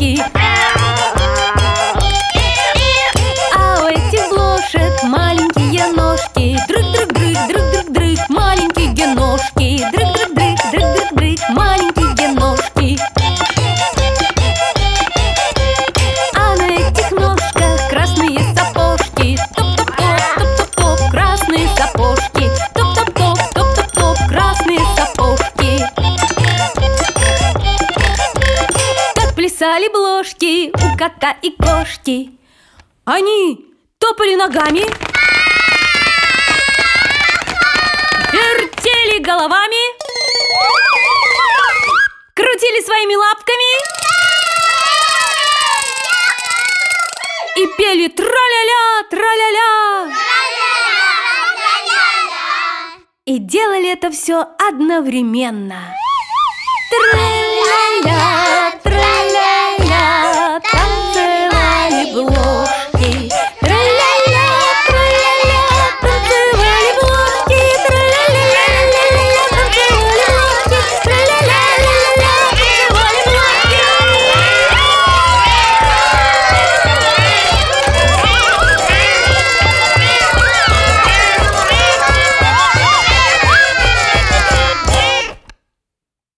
ножки. А у этих блошек маленькие ножки. Дрыг-дрыг-дрыг, дрыг-дрыг-дрыг, маленькие ножки. Дрыг-дрыг-дрыг, дрыг-дрыг-дрыг, маленькие ножки. А на этих ножках красные сапожки. Топ-топ-топ, топ-топ-топ, красные сапожки. Топ-топ-топ, топ-топ-топ, красные сапожки. Как плясали блошки у кота и кошки. Они топали ногами, вертели головами, крутили своими лапками и пели тра-ля-ля, тра-ля-ля. И делали это все одновременно. Тра-ля-ля.